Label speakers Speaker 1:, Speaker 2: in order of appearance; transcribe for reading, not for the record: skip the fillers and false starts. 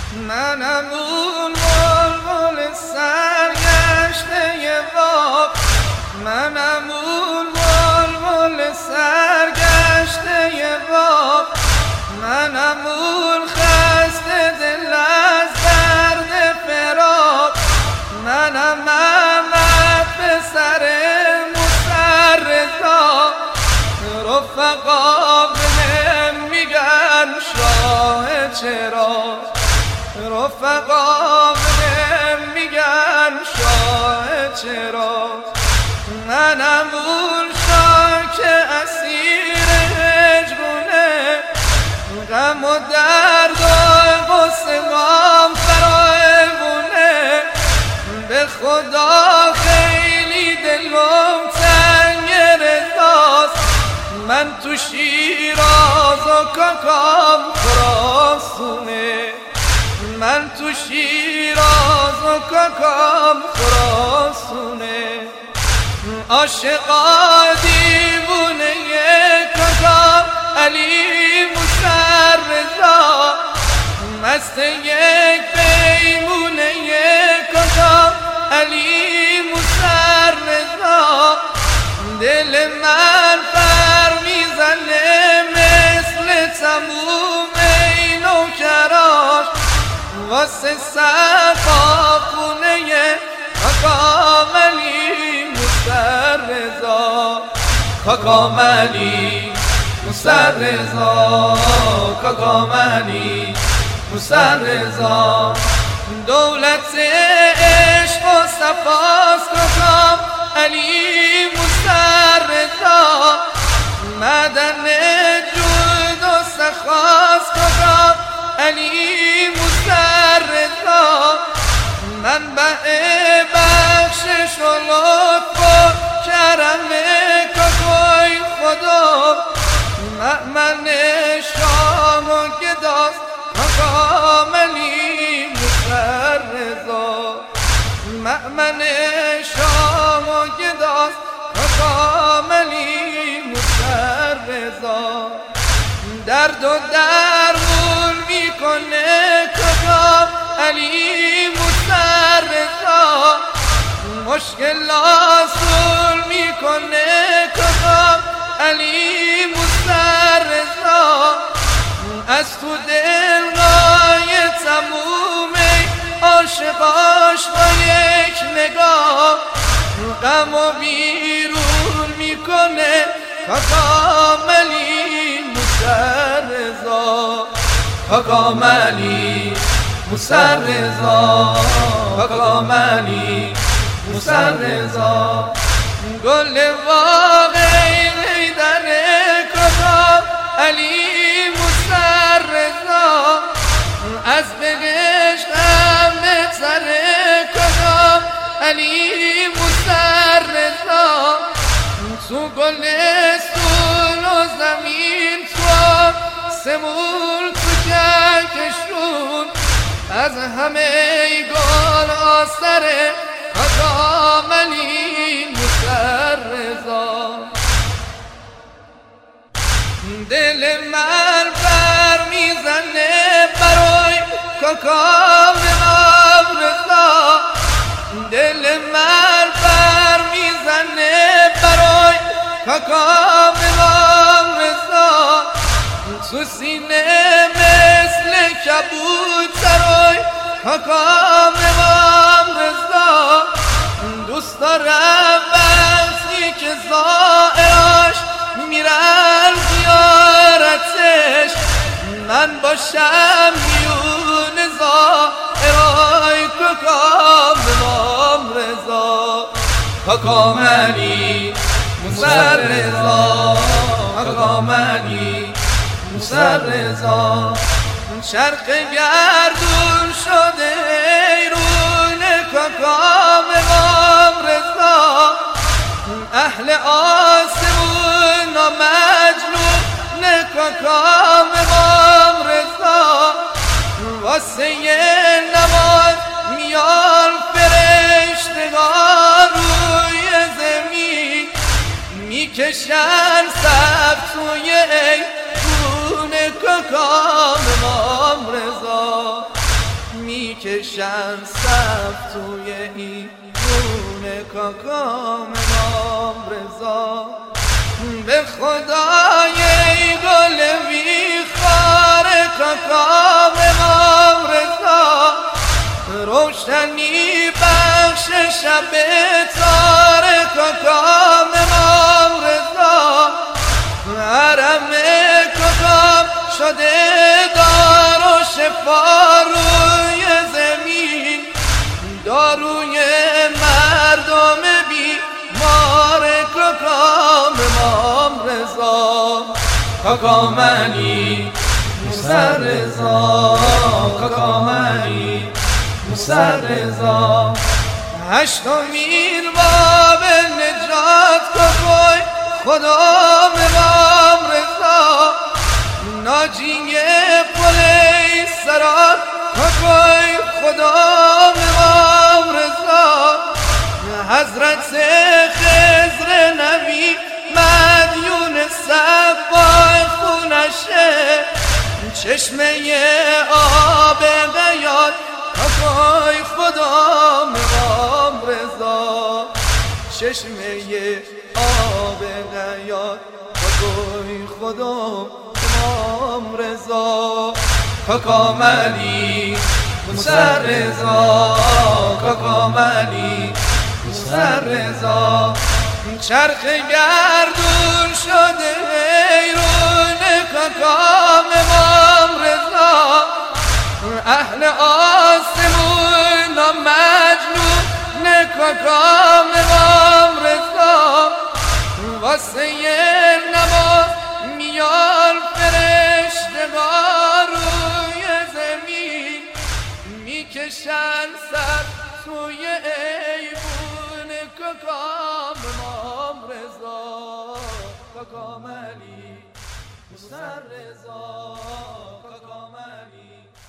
Speaker 1: منم اون بلبل سرگشته باغ، منم اون بلبل سرگشته باغ، منم اون خسته دل از درد فراق، منم محمد پسر مسرزا. رفقا بهم میگن شاه چراغ، رفقا بهم میگن شاه چراغ. منم اون شاه که اسیر هجرونه، غم و درد و غصه غم فراوونه. به خدا خیلی دلم تنگ رضاست، من تو شیراز و کاکام خراسونه، من تو شیراز و کاکام خراسونه. عاشقا دیوونه کاکام علی مسرزا، مست یک پیمونه کاکام علی مسرزا. دل من پر میزنه مثل تموم این نوکراش، واسه صفا خونه کاکام علی مسرزا. کاکام علی مسرزا، کاکام علی مسرزا. دولت عشق و صفاست کاکام علی مسرزا، معدن جود و سخاست کاکام علی مسرزا. منبع بخشش و لطف و کرم کاکوی خدا، مأمن شام و گداست کاکام علی مسرزا، مأمن شام و گداست کاکام علی مسرزا. درد و درمون میکنه کاکام علی مسرزا، مشکل آسون میکنه کاکام علی مسرزا. از تو دلهای تموم عاشقاش با یک نگاه، غم و بیرون میکنه کاکام علی مسرزا. کاکام علی مسرزا، کاکام علی مسرزا. گل واقعی در کاکام علی مسرزا، از بهشت هم بهتر کاکام علی مسرزا. تو گلستون و زمین تو سمون تو کهکشون، از همه گل آستر کاکام علی مسرزا. دل من بر میزنه برای کاکام امام رضا، دل من بر میزنه برای کاکام امام رضا. تو سینه مثل کبوترای کاکام امام رضا، دوست دارم وقتی که زائراش میرن زیارتش، من باشم میون زائرای کاکام امام رضا. کاکام علی مسرزا، کاکام علی مسرزا. شرق گردون شده ایرون کاکام امام رضا، اهل آسمون و مجنون کاکام امام رضا. واسه نماز میان فرشتگان روی زمین، میکشن صف توی ایوون کاکام امام رضا. میکشن صف توی ایوون کاکام امام رضا. به خدای گل بیخار کاکام امام رضا، روشنی بخش شب تار کاکام امام رضا. حرم کاکام شده دار و شفا روی زمین، داروی مردم بیمار کاکام امام رضا. کاکام علی موسی رضا، کاکام علی موسی رضا. هشتمین باب نجات کاکای خدام امام رضا، ناجی قلیسران کاکای خدام امام رضا. حضرت خضر نبی مدیون صفای خونشه، چشمه آب حیات کاکای خدام امام رضا. چشمه آب حیات کاکای خدام امام رضا. کاکام علی موسی رضا، کاکام علی موسی رضا. چرخ گردون شده حیرون کاکام امام رضا. اهل آسمون مجنون کاکام امام رضا. واسه نماز میان فرشتگان روی زمین، میکشن سر توی ایوون کاکام امام رضا. کاکام علی موسی رضا، کاکام علی